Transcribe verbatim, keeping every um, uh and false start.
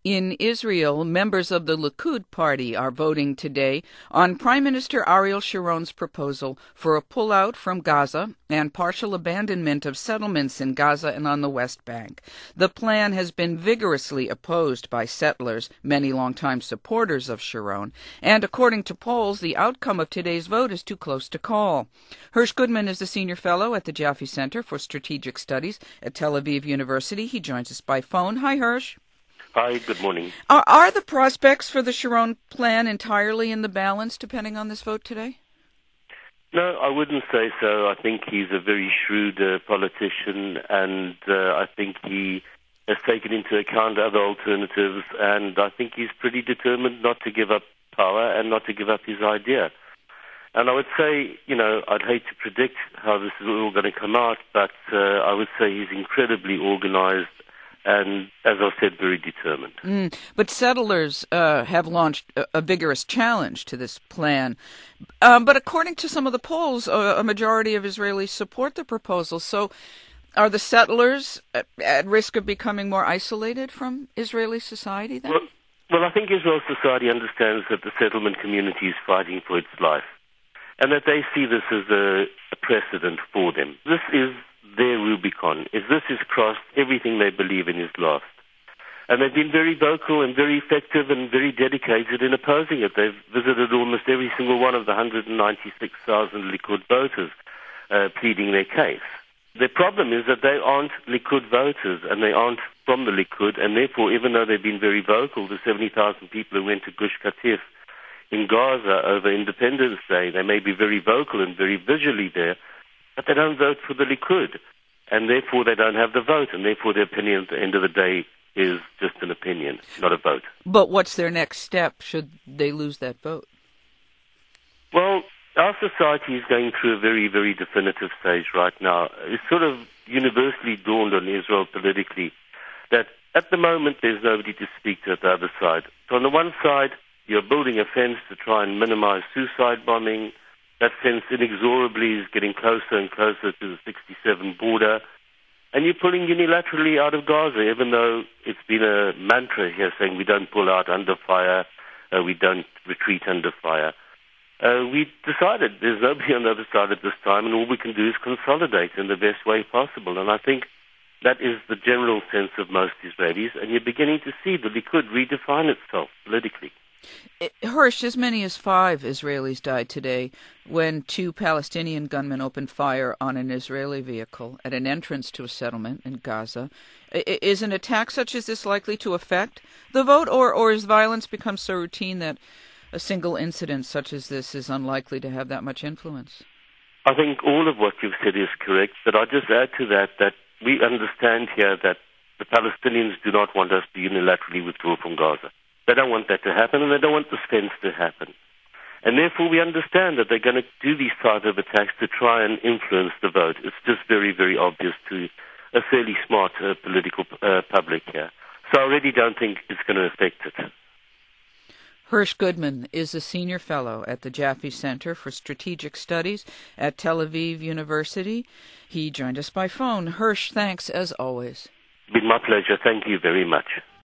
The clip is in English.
In Israel, members of the Likud party are voting today on Prime Minister Ariel Sharon's proposal for a pullout from Gaza and partial abandonment of settlements in Gaza and on the West Bank. The plan has been vigorously opposed by settlers, many longtime supporters of Sharon, and according to polls, the outcome of today's vote is too close to call. Hersh Goodman is the senior fellow at the Jaffe Center for Strategic Studies at Tel Aviv University. He joins us by phone. Hi, Hersh. Hi, good morning. Are, are the prospects for the Sharon plan entirely in the balance, depending on this vote today? No, I wouldn't say so. I think he's a very shrewd uh, politician, and uh, I think he has taken into account other alternatives, and I think he's pretty determined not to give up power and not to give up his idea. And I would say, you know, I'd hate to predict how this is all going to come out, but uh, I would say he's incredibly organized and, as I said, very determined. Mm, but settlers uh, have launched a, a vigorous challenge to this plan. Um, but according to some of the polls, uh, a majority of Israelis support the proposal. So are the settlers at, at risk of becoming more isolated from Israeli society then? Well, well, I think Israel society understands that the settlement community is fighting for its life and that they see this as a, a precedent for them. This is their Rubicon. If this is crossed, everything they believe in is lost. And they've been very vocal and very effective and very dedicated in opposing it. They've visited almost every single one of the one hundred ninety-six thousand Likud voters uh, pleading their case. The problem is that they aren't Likud voters and they aren't from the Likud, and therefore, even though they've been very vocal, the seventy thousand people who went to Gush Katif in Gaza over Independence Day, they may be very vocal and very visually there, but they don't vote for the Likud, and therefore they don't have the vote, and therefore their opinion at the end of the day is just an opinion, not a vote. But what's their next step should they lose that vote? Well, our society is going through a very, very definitive stage right now. It's sort of universally dawned on Israel politically that at the moment there's nobody to speak to at the other side. So on the one side, you're building a fence to try and minimize suicide bombing. That fence inexorably is getting closer and closer to the sixty-seven border. And you're pulling unilaterally out of Gaza, even though it's been a mantra here saying we don't pull out under fire, uh, we don't retreat under fire. Uh, we decided there's nobody on the other side at this time, and all we can do is consolidate in the best way possible. And I think that is the general sense of most Israelis, and you're beginning to see the Likud redefine itself politically. Hersh, as many as five Israelis died today when two Palestinian gunmen opened fire on an Israeli vehicle at an entrance to a settlement in Gaza. Is an attack such as this likely to affect the vote, or, or has violence become so routine that a single incident such as this is unlikely to have that much influence? I think all of what you've said is correct, but I'll just add to that that we understand here that the Palestinians do not want us to unilaterally withdraw from Gaza. They don't want that to happen, and they don't want this fence to happen. And therefore, we understand that they're going to do these type of attacks to try and influence the vote. It's just very, very obvious to a fairly smart uh, political uh, public here. So I really don't think it's going to affect it. Hersh Goodman is a senior fellow at the Jaffe Center for Strategic Studies at Tel Aviv University. He joined us by phone. Hersh, thanks as always. It's been my pleasure. Thank you very much.